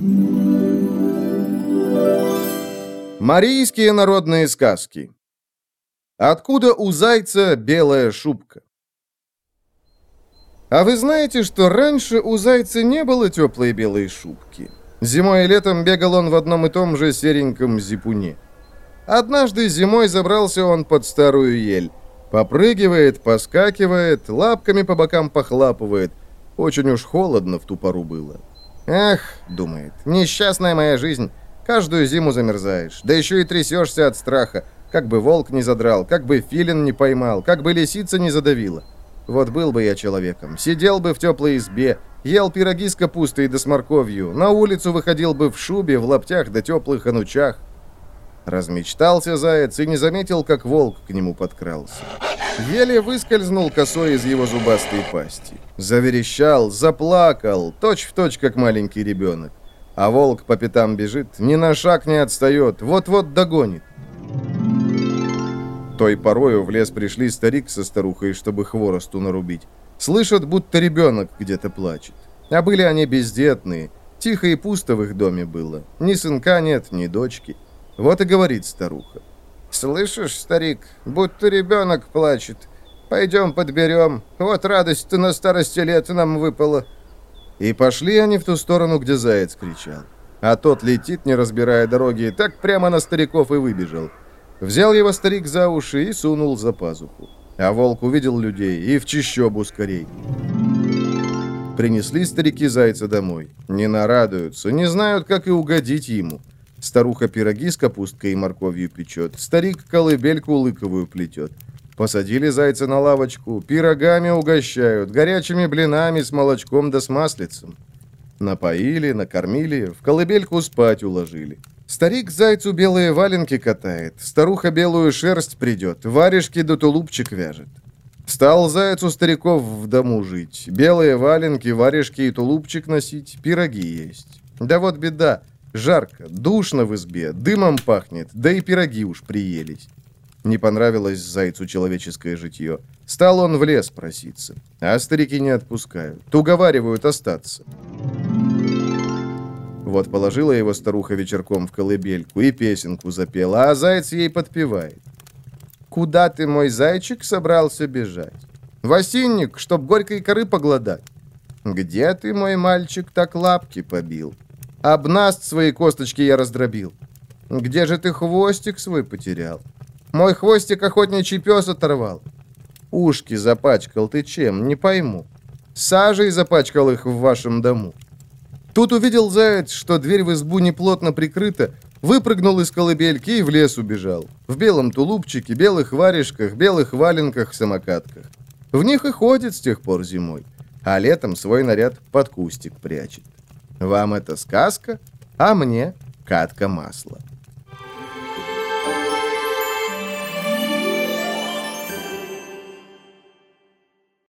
Марийские народные сказки. Откуда у зайца белая шубка? А вы знаете, что раньше у зайца не было теплой белой шубки? Зимой и летом бегал он в одном и том же сереньком зипуне. Однажды зимой забрался он под старую ель. Попрыгивает, поскакивает, лапками по бокам похлапывает. Очень уж холодно в ту пору было. «Эх, — думает, — несчастная моя жизнь. Каждую зиму замерзаешь, да еще и трясешься от страха. Как бы волк не задрал, как бы филин не поймал, как бы лисица не задавила. Вот был бы я человеком, сидел бы в теплой избе, ел пироги с капустой да с морковью, на улицу выходил бы в шубе, в лаптях да теплых анучах». Размечтался заяц и не заметил, как волк к нему подкрался. Еле выскользнул косой из его зубастой пасти. Заверещал, заплакал, точь-в-точь, как маленький ребенок. А волк по пятам бежит, ни на шаг не отстает, вот-вот догонит. Той порою в лес пришли старик со старухой, чтобы хворосту нарубить. Слышат, будто ребенок где-то плачет. А были они бездетные. Тихо и пусто в их доме было. Ни сынка нет, ни дочки. Вот и говорит старуха: «Слышишь, старик, будто ребенок плачет. Пойдем подберем. Вот радость-то на старости лет нам выпала». И пошли они в ту сторону, где заяц кричал. А тот летит, не разбирая дороги, так прямо на стариков и выбежал. Взял его старик за уши и сунул за пазуху. А волк увидел людей и в чащобу скорей. Принесли старики зайца домой. Не нарадуются, не знают, как и угодить ему. Старуха пироги с капусткой и морковью печет, старик колыбельку лыковую плетет. Посадили зайца на лавочку, пирогами угощают, горячими блинами с молочком да с маслицем. Напоили, накормили, в колыбельку спать уложили. Старик зайцу белые валенки катает, старуха белую шерсть придет, варежки да тулупчик вяжет. Стал заяц у стариков в дому жить, белые валенки, варежки и тулупчик носить, пироги есть. Да вот беда. Жарко, душно в избе, дымом пахнет, да и пироги уж приелись. Не понравилось зайцу человеческое житье. Стал он в лес проситься, а старики не отпускают, уговаривают остаться. Вот положила его старуха вечерком в колыбельку и песенку запела, а заяц ей подпевает: «Куда ты, мой зайчик, собрался бежать? В осинник, чтоб горькой коры поглодать. Где ты, мой мальчик, так лапки побил? Об наст свои косточки я раздробил. Где же ты хвостик свой потерял? Мой хвостик охотничий пес оторвал. Ушки запачкал ты чем, не пойму. Сажей запачкал их в вашем дому». Тут увидел заяц, что дверь в избу неплотно прикрыта, выпрыгнул из колыбельки и в лес убежал. В белом тулупчике, белых варежках, белых валенках, самокатках. В них и ходит с тех пор зимой, а летом свой наряд под кустик прячет. Вам это сказка, а мне катка масла.